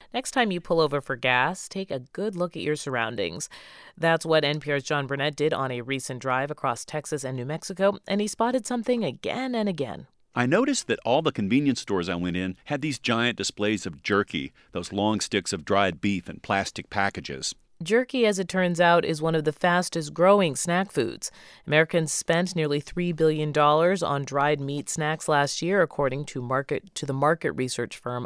Next time you pull over for gas, take a good look at your surroundings. That's what NPR's John Burnett did on a recent drive across Texas and New Mexico, and he spotted something again and again. I noticed that all the convenience stores I went in had these giant displays of jerky, those long sticks of dried beef in plastic packages. Jerky, as it turns out, is one of the fastest growing snack foods. Americans spent nearly $3 billion on dried meat snacks last year, according to the market research firm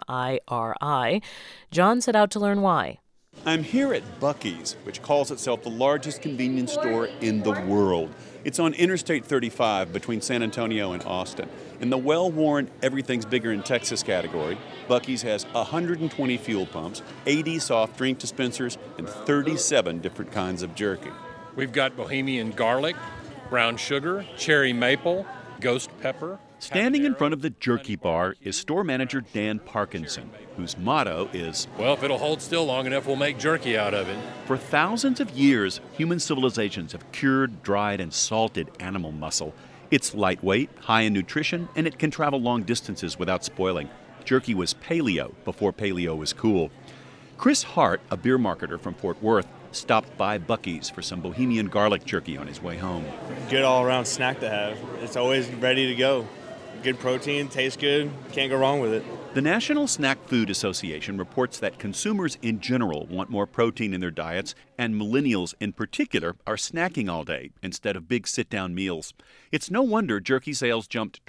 IRI. John set out to learn why. I'm here at Buc-ee's, which calls itself the largest convenience store in the world. It's on Interstate 35 between San Antonio and Austin. In the well-worn everything's bigger in Texas category, Buc-ee's has 120 fuel pumps, 80 soft drink dispensers, and 37 different kinds of jerky. We've got Bohemian garlic, brown sugar, cherry maple, ghost pepper. Standing in front of the jerky bar is store manager Dan Parkinson, whose motto is, "Well, if it'll hold still long enough, we'll make jerky out of it." For thousands of years, human civilizations have cured, dried, and salted animal muscle. It's lightweight, high in nutrition, and it can travel long distances without spoiling. Jerky was paleo before paleo was cool. Chris Hart, a beer marketer from Fort Worth, stopped by Buc-ee's for some Bohemian garlic jerky on his way home. Good all-around snack to have. It's always ready to go. Good protein, tastes good, can't go wrong with it. The National Snack Food Association reports that consumers in general want more protein in their diets, and millennials in particular are snacking all day instead of big sit-down meals. It's no wonder jerky sales jumped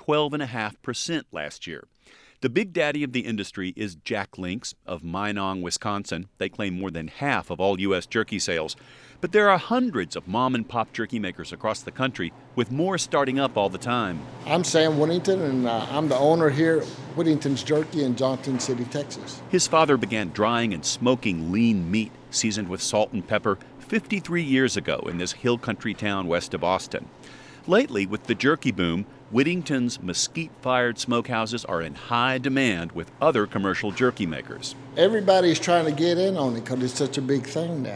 12.5% last year. The big daddy of the industry is Jack Link's of Minong, Wisconsin. They claim more than half of all U.S. jerky sales. But there are hundreds of mom-and-pop jerky makers across the country, with more starting up all the time. I'm Sam Whittington, and I'm the owner here at Whittington's Jerky in Johnson City, Texas. His father began drying and smoking lean meat, seasoned with salt and pepper, 53 years ago in this hill country town west of Austin. Lately, with the jerky boom, Whittington's mesquite-fired smokehouses are in high demand with other commercial jerky makers. Everybody's trying to get in on it because it's such a big thing now.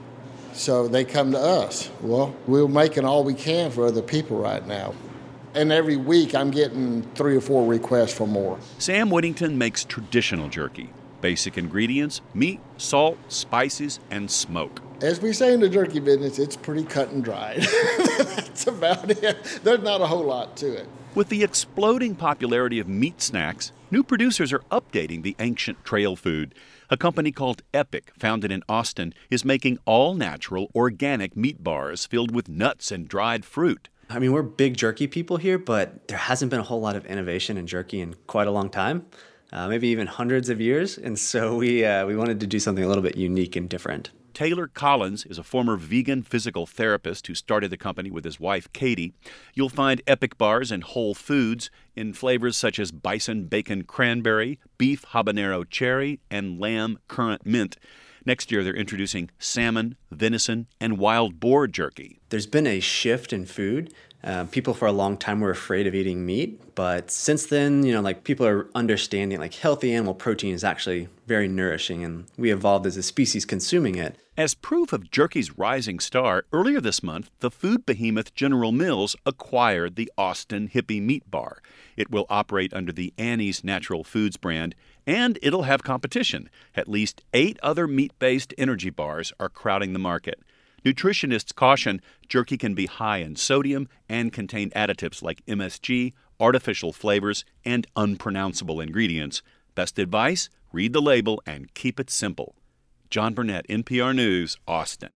So they come to us. Well, we're making all we can for other people right now. And every week I'm getting 3 or 4 requests for more. Sam Whittington makes traditional jerky. Basic ingredients: meat, salt, spices, and smoke. As we say in the jerky business, it's pretty cut and dried. That's about it. There's not a whole lot to it. With the exploding popularity of meat snacks, new producers are updating the ancient trail food. A company called Epic, founded in Austin, is making all-natural, organic meat bars filled with nuts and dried fruit. I mean, we're big jerky people here, but there hasn't been a whole lot of innovation in jerky in quite a long time, maybe even hundreds of years. And so we wanted to do something a little bit unique and different. Taylor Collins is a former vegan physical therapist who started the company with his wife, Katie. You'll find Epic bars in Whole Foods in flavors such as bison bacon cranberry, beef habanero cherry, and lamb currant mint. Next year, they're introducing salmon, venison, and wild boar jerky. There's been a shift in food. People for a long time were afraid of eating meat, but since then, people are understanding healthy animal protein is actually very nourishing, and we evolved as a species consuming it. As proof of jerky's rising star, earlier this month, the food behemoth General Mills acquired the Austin Hippie Meat Bar. It will operate under the Annie's Natural Foods brand, and it'll have competition. At least 8 other meat-based energy bars are crowding the market. Nutritionists caution jerky can be high in sodium and contain additives like MSG, artificial flavors, and unpronounceable ingredients. Best advice? Read the label and keep it simple. John Burnett, NPR News, Austin.